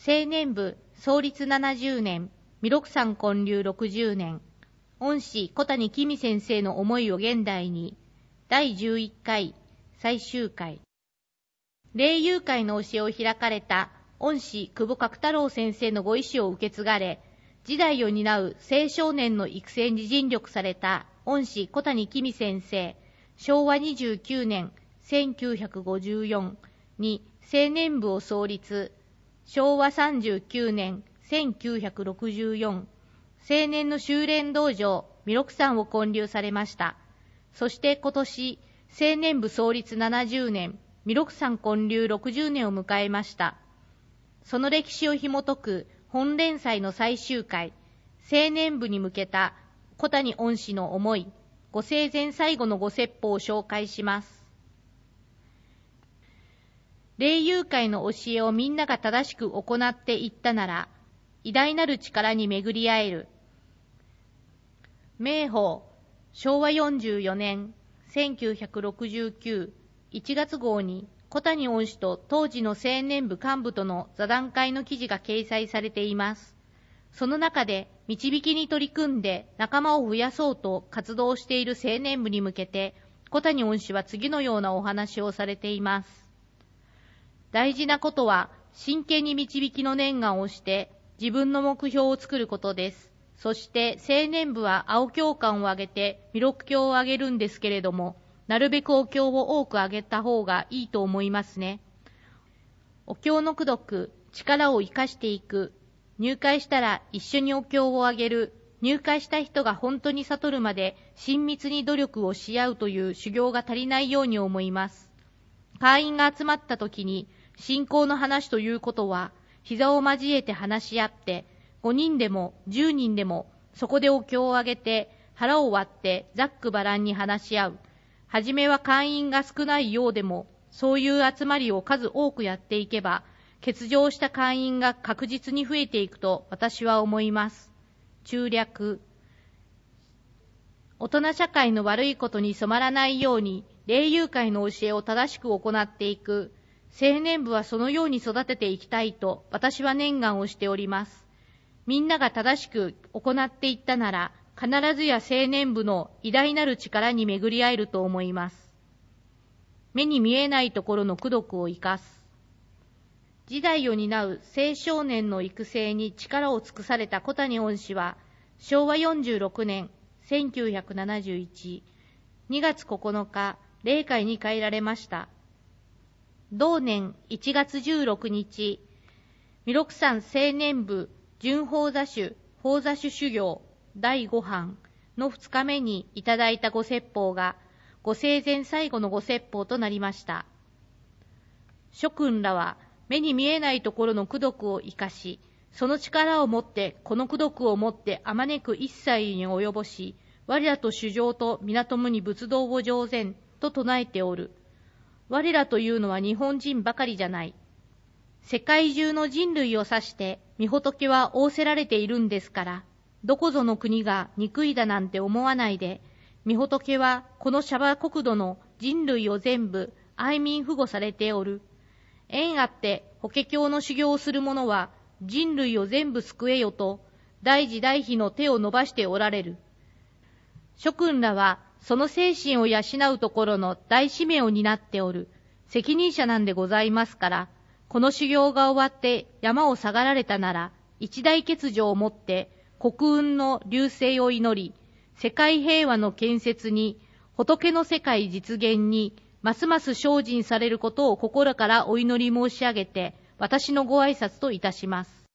青年部創立70年、弥勒山建立60年、恩師小谷公先生の思いを現代に、第11回最終回。霊友会の教えを開かれた恩師久保角太郎先生のご意志を受け継がれ、時代を担う青少年の育成に尽力された恩師小谷公先生、昭和29年1954に青年部を創立、昭和39年1964、青年の修練道場弥勒山を建立されました。そして今年、青年部創立70年、弥勒山建立60年を迎えました。その歴史を紐解く本連載の最終回、青年部に向けた小谷恩師の思い、ご生前最後のご説法を紹介します。霊友会の教えをみんなが正しく行っていったなら、偉大なる力に巡り会える。明法、昭和44年1969、1月号に小谷恩師と当時の青年部幹部との座談会の記事が掲載されています。その中で導きに取り組んで仲間を増やそうと活動している青年部に向けて、小谷恩師は次のようなお話をされています。大事なことは真剣に導きの念願をして自分の目標を作ることです。そして青年部は青教官を挙げて弥勒教を挙げるんですけれども、なるべくお経を多く挙げた方がいいと思いますね。お経の功読、力を生かしていく。入会したら一緒にお経を挙げる。入会した人が本当に悟るまで親密に努力をし合うという修行が足りないように思います。会員が集まった時に信仰の話ということは、膝を交えて話し合って、5人でも10人でも、そこでお経をあげて、腹を割ってざっくばらんに話し合う。はじめは会員が少ないようでも、そういう集まりを数多くやっていけば、欠場した会員が確実に増えていくと私は思います。中略。大人社会の悪いことに染まらないように、霊友会の教えを正しく行っていく。青年部はそのように育てていきたいと私は念願をしております。みんなが正しく行っていったなら、必ずや青年部の偉大なる力に巡り合えると思います。目に見えないところの功読を生かす。時代を担う青少年の育成に力を尽くされた小谷恩師は、昭和46年1971、2月9日、霊界に帰られました。同年1月16日、弥勒山青年部準法座種法座種修行第5版の2日目にいただいたご説法が、ご生前最後のご説法となりました。諸君らは目に見えないところの功読を生かし、その力をもってこの功読をもってあまねく一切に及ぼし、我らと主上と皆ともに仏道を上善と唱えておる。我らというのは日本人ばかりじゃない。世界中の人類を指して御仏は仰せられているんですから、どこぞの国が憎いだなんて思わないで、御仏はこのシャバ国土の人類を全部愛民保護されておる。縁あって法華経の修行をする者は人類を全部救えよと大慈大悲の手を伸ばしておられる。諸君らはその精神を養うところの大使命を担っておる責任者なんでございますから、この修行が終わって山を下がられたなら、一大欠如をもって国運の隆盛を祈り、世界平和の建設に、仏の世界実現に、ますます精進されることを心からお祈り申し上げて、私のご挨拶といたします。